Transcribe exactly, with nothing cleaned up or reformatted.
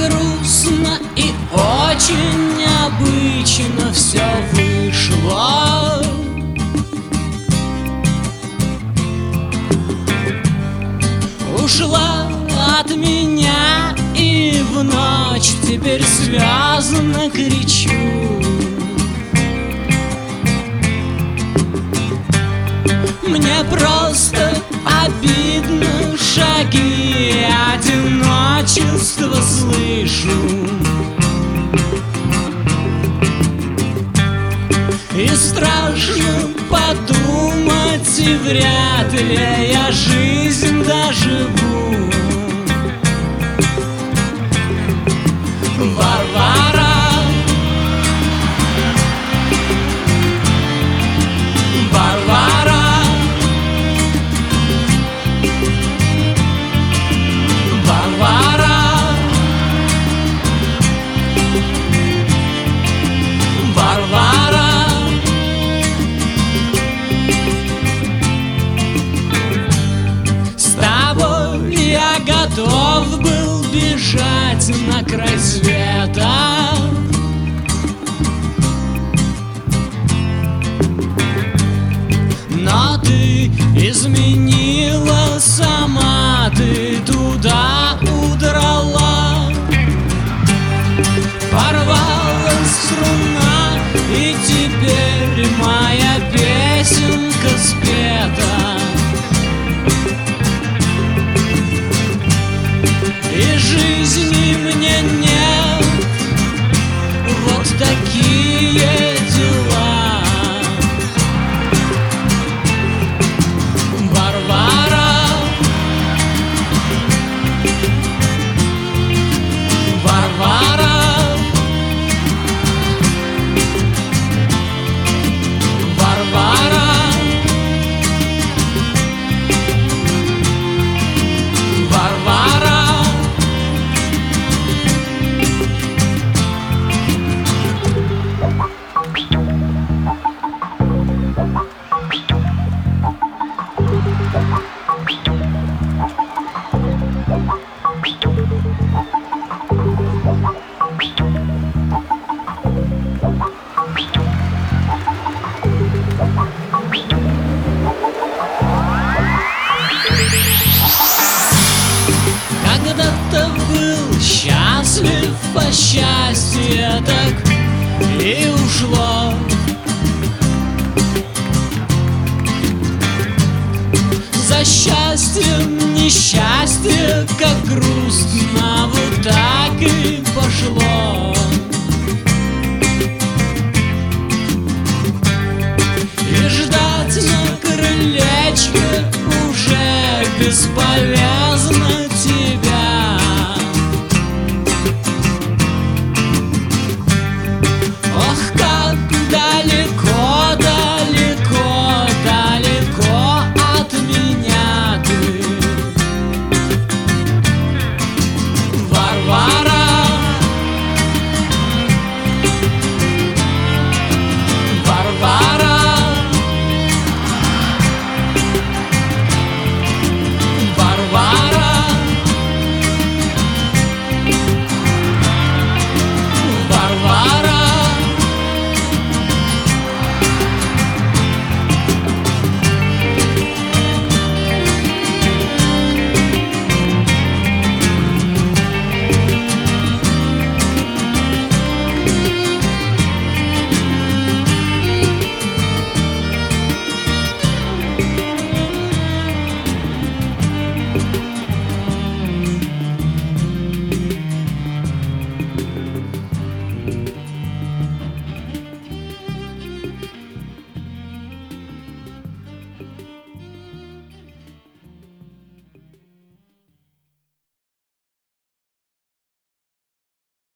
грустно и очень необычно все вышло. Ушла от меня и в ночь теперь связно кричу. Мне просто обидно, шаги одиночества слышу. И страшно подумать, и вряд ли я жизнь доживу. Варвара, Варвара, Варвара, Варвара. С тобой я готов был бежать на край света. Но ты изменила, сама ты туда удрала. Порвалась струна, и теперь моя песенка спета. И жизни мне нет, вот такие дела. Варвара, Варвара, Варвара, Варвара. Когда-то был счастлив, а счастье так и ушло. За счастьем несчастье, как грустно, вот так и пошло. И ждать на крылечке уже бесполезно.